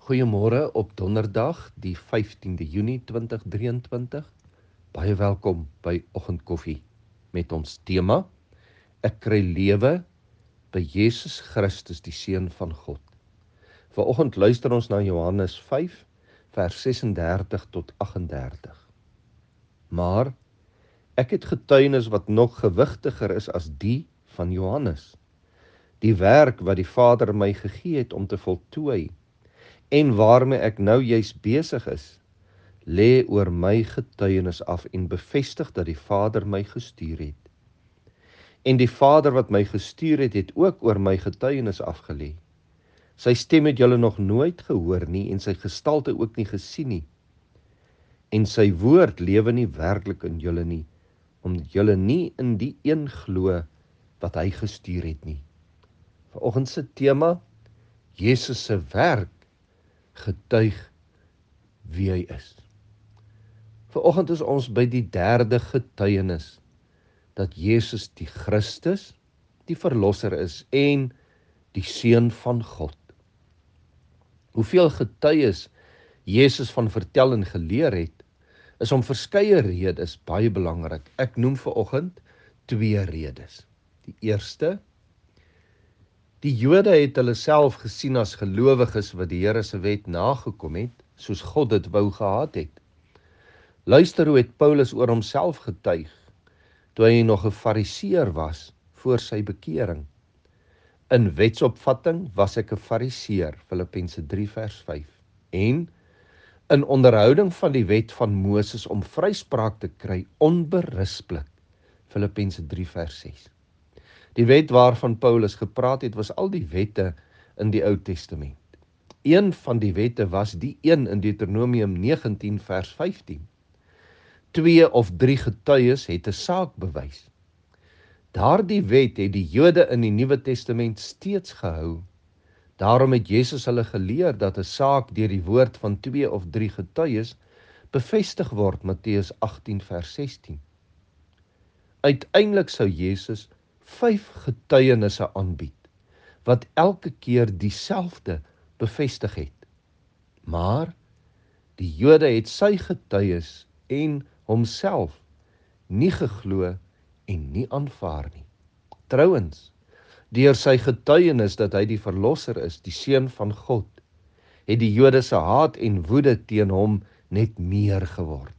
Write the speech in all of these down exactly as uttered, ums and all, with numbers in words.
Goeiemôre op donderdag, die vyftiende Junie twintig drieëntwintig. Baie welkom by Oggendkoffie met ons tema: Ek kry lewe by Jesus Christus, die Seun van God. Vanoggend luister ons na Johannes vyf, vers ses en dertig tot agt en dertig. Maar ek het getuienis wat nog gewigtiger is as die van Johannes, die werk wat die Vader my gegee het om te voltooi, en waarmee ek nou juis besig is, lê oor my getuienis af en bevestig dat die Vader my gestuur het. En die Vader wat my gestuur het, het ook oor my getuienis afgelê. Sy stem het julle nog nooit gehoor nie, en sy gestalte ook nie gesien nie. En sy woord lewe nie werklik in julle nie, omdat julle nie in die een glo wat hy gestuur het nie. Vanoggend se tema: Jesus se werk getuig wie hy is. Vanoggend is ons by die derde getuienis dat Jesus die Christus, die Verlosser is en die Seun van God. Hoeveel getuies Jesus van vertel en geleer het, is om verskeie redes baie belangrik. Ek noem vanoggend twee redes. Die eerste: die Jode het hulle self gesien as gelowiges wat die Here se wet nagekom het, soos God dit wou gehad het. Luister hoe het Paulus oor homself getuig, toe hy nog 'n fariseer was voor sy bekering. In wetsopvatting was ek 'n fariseer, Filippense drie vers vyf. En in onderhouding van die wet van Moses om vryspraak te kry, onberisplik, Filippense drie vers ses. Die wet waarvan Paulus gepraat het, was al die wette in die Ou Testament. Een van die wette was die een in Deuteronomium negentien vers vyftien. Twee of drie getuies het 'n saak bewys. Daardie wet het die Jode in die Nuwe Testament steeds gehou. Daarom het Jesus hulle geleer dat 'n saak deur die woord van twee of drie getuies bevestig word, Matteus agtien vers sestien. Uiteindelik sou Jesus vyf getuienisse aanbied, wat elke keer dieselfde bevestig het. Maar die Jode het sy getuies en homself nie geglo en nie aanvaar nie. Trouwens, deur sy getuienis dat hy die Verlosser is, die Seun van God, het die Jode se haat en woede teen hom net meer geword.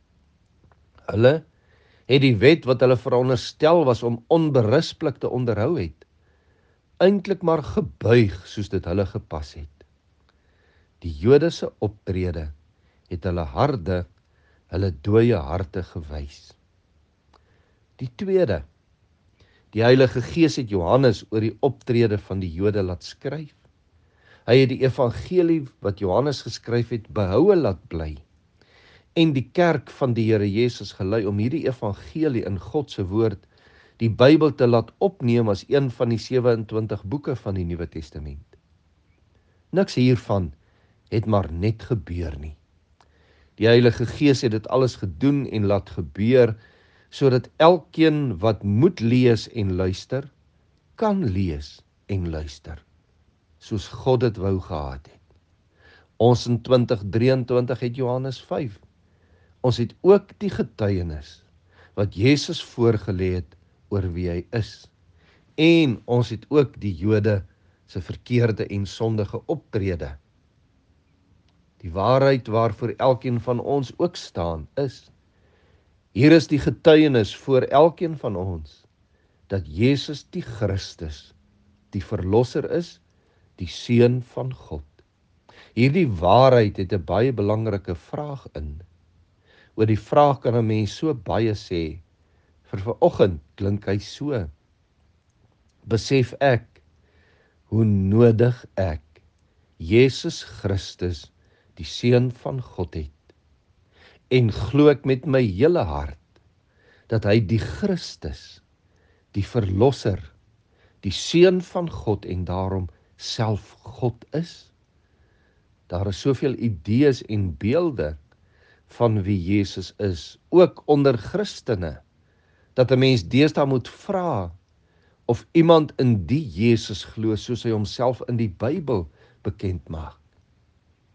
Hulle het die wet wat hulle veronderstel was om onberisplik te onderhou het, eintlik maar gebuig soos dit hulle gepas het. Die Jode se optrede het hulle harde, hulle dooie harte gewys. Die tweede: die Heilige Gees het Johannes oor die optrede van die Jode laat skryf. Hy het die evangelie wat Johannes geskryf het behoue laat bly, en die kerk van die Here Jesus gelei om hierdie evangelie in God se woord, die Bybel, te laat opneem as een van die sewe en twintig boeke van die Nuwe Testament. Niks hiervan het maar net gebeur nie. Die Heilige Gees het dit alles gedoen en laat gebeur, sodat elkeen wat moet lees en luister, kan lees en luister, soos God dit wou gehad het. Ons in twintig drieëntwintig het Johannes vyf. Ons het ook die getuienis wat Jesus voorgelê het oor wie hy is. En ons het ook die Jode se verkeerde en sondige optrede. Die waarheid waarvoor elkeen van ons ook staan is: hier is die getuienis voor elkeen van ons, dat Jesus die Christus, die Verlosser is, die Seun van God. Hierdie waarheid het 'n baie belangrike vraag in. Oor die vraag kan 'n mens so baie sê. Vir vanoggend klink hy so: besef ek hoe nodig ek Jesus Christus, die Seun van God het, en glo ek met my hele hart dat hy die Christus, die Verlosser, die Seun van God en daarom self God is. Daar is soveel idees en beelde van wie Jesus is, ook onder Christene, dat 'n mens deesdae moet vra of iemand in die Jesus glo soos hy homself in die Bybel bekend maak.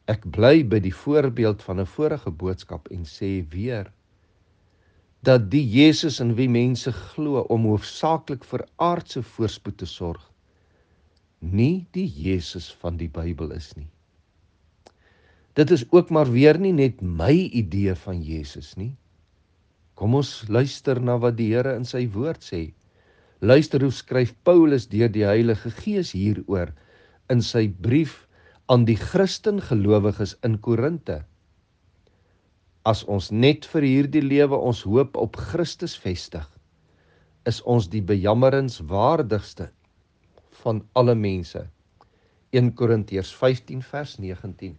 Ek bly by die voorbeeld van 'n vorige boodskap en sê weer, dat die Jesus in wie mense glo om hoofsaaklik vir aardse voorspoed te sorg, nie die Jesus van die Bybel is nie. Dit is ook maar weer nie net my idee van Jesus nie. Kom ons luister na wat die Here in sy woord sê. Luister hoe skryf Paulus deur die Heilige Gees hieroor in sy brief aan die Christen gelowiges in Korinte. As ons net vir hierdie lewe ons hoop op Christus vestig, is ons die bejammerenswaardigste van alle mense. Eerste Korintiërs vyftien vers negentien.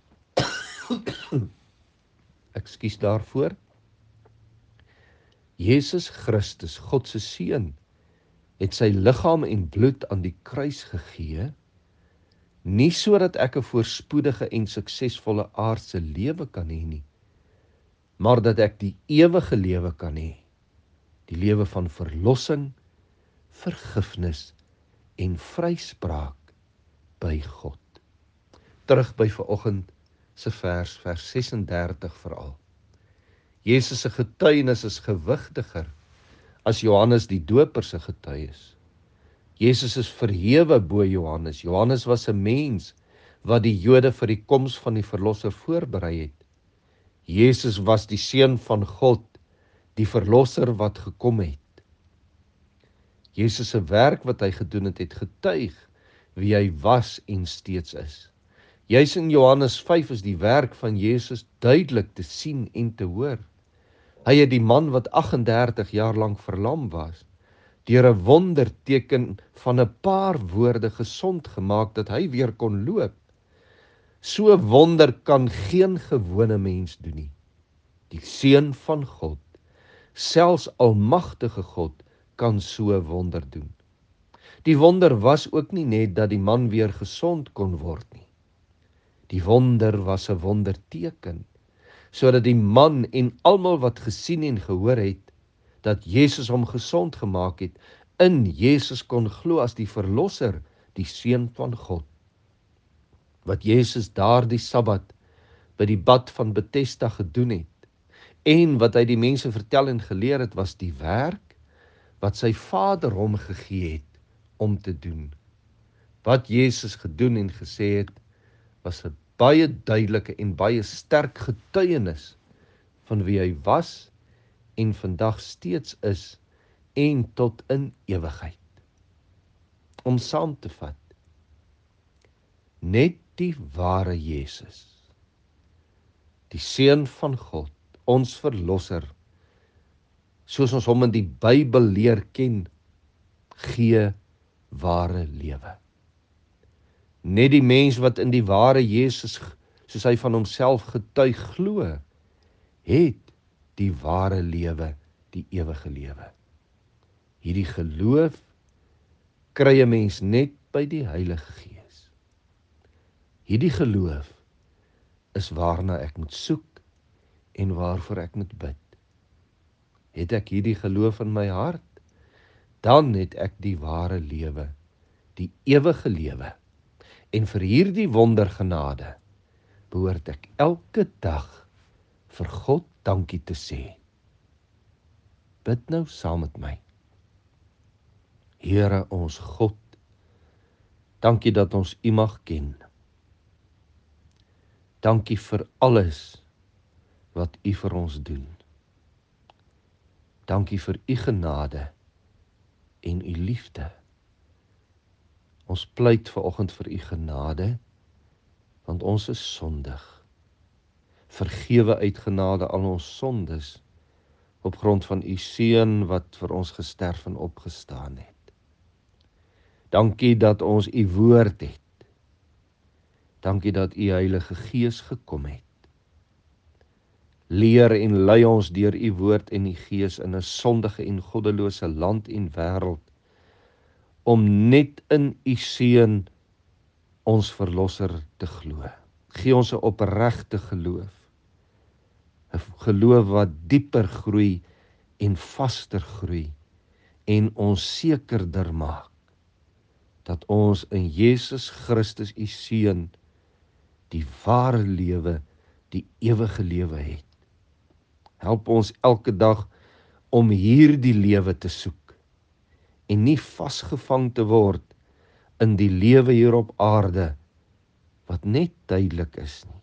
Ekskuus daarvoor. Jesus Christus, God se seun, het sy liggaam en bloed aan die kruis gegee, nie sodat ek 'n voorspoedige en suksesvolle aardse lewe kan hê nie, maar dat ek die ewige lewe kan hê, die lewe van verlossing, vergifnis en vryspraak by God. Terug by vanoggend se vers, vers ses en dertig veral. Jesus se getuienis is gewigtiger as Johannes die Doper se getuienis. Jesus is verhewe bo Johannes. Johannes was 'n mens wat die Jode vir die koms van die verlosser voorberei het. Jesus was die seun van God, die verlosser wat gekom het. Jesus se werk wat hy gedoen het, het getuig wie hy was en steeds is. Juis in Johannes vyf is die werk van Jesus duidelik te sien en te hoor. Hy het die man wat agt en dertig jaar lank verlam was, deur 'n wonderteken van 'n paar woorde gesond gemaak dat hy weer kon loop. So 'n wonder kan geen gewone mens doen nie. Die seun van God, selfs almagtige God, kan so 'n wonder doen. Die wonder was ook nie net dat die man weer gesond kon word nie. Die wonder was 'n wonderteken, sodat die man en almal wat gesien en gehoor het, dat Jesus hom gesond gemaak het, in Jesus kon glo as die verlosser, die seun van God. Wat Jesus daardie Sabbat by die bad van Bethesda gedoen het, en wat hy die mense vertel en geleer het, was die werk wat sy Vader hom gegee het om te doen. Wat Jesus gedoen en gesê het, was 'n baie duidelike en baie sterk getuienis van wie hy was en vandag steeds is en tot in ewigheid. Om saam te vat, net die ware Jesus, die seun van God, ons verlosser, soos ons hom in die Bybel leer ken, gee ware lewe. Net die mens wat in die ware Jesus, soos hy van homself getuig, glo, het die ware lewe, die ewige lewe. Hierdie geloof kry 'n mens net by die Heilige Gees. Hierdie geloof is waarna ek moet soek en waarvoor ek moet bid. Het ek hierdie geloof in my hart, dan het ek die ware lewe, die ewige lewe. En vir hierdie wondergenade behoort ek elke dag vir God dankie te sê. Bid nou saam met my. Here ons God, dankie dat ons U mag ken. Dankie vir alles wat U vir ons doen. Dankie vir U genade en U liefde. Ons pleit vanoggend vir U genade, want ons is sondig. Vergewe uit genade al ons sondes, op grond van U seun wat vir ons gesterf en opgestaan het. Dankie dat ons U woord het. Dankie dat U Heilige Gees gekom het. Leer en lei ons deur U woord en U Gees in 'n sondige en goddelose land en wêreld, om net in U seun ons verlosser te glo. Gee ons 'n opregte geloof, 'n geloof wat dieper groei en vaster groei en ons sekerder maak dat ons in Jesus Christus U seun die ware lewe, die ewige lewe het. Help ons elke dag om hierdie lewe te soek en nie vasgevang te word in die lewe hier op aarde wat net tydelik is nie.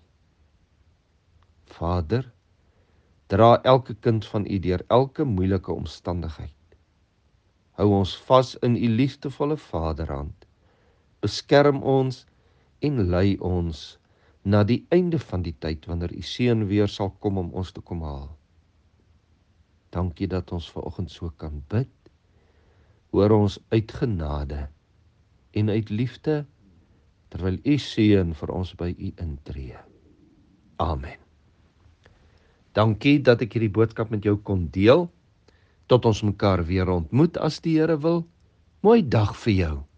Vader, dra elke kind van U deur elke moeilike omstandigheid. Hou ons vas in U liefdevolle vaderhand. Beskerm ons en lei ons na die einde van die tyd wanneer U seun weer sal kom om ons te kom haal. Dankie dat ons vanoggend so kan bid. Hoor ons uit genade en uit liefde terwyl U seun vir ons by U intree. Amen. Dankie dat ek hierdie boodskap met jou kon deel. Tot ons mekaar weer ontmoet as die Here wil. Mooi dag vir jou.